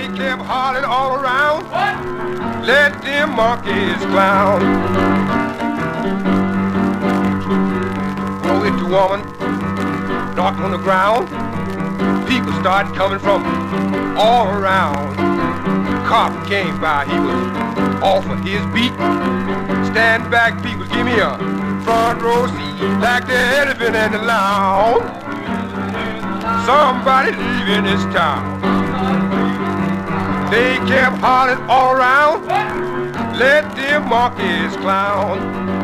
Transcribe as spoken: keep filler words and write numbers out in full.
kept hollering all around. Let them monkeys clown. Oh, it's a woman knocked on the ground. People started coming from all around. The cop came by, he was off of his beat. Stand back, people, give me a front row seat like the elephant and the lounge. Somebody leaving this town. They kept hollering all around. Let them monkeys clown.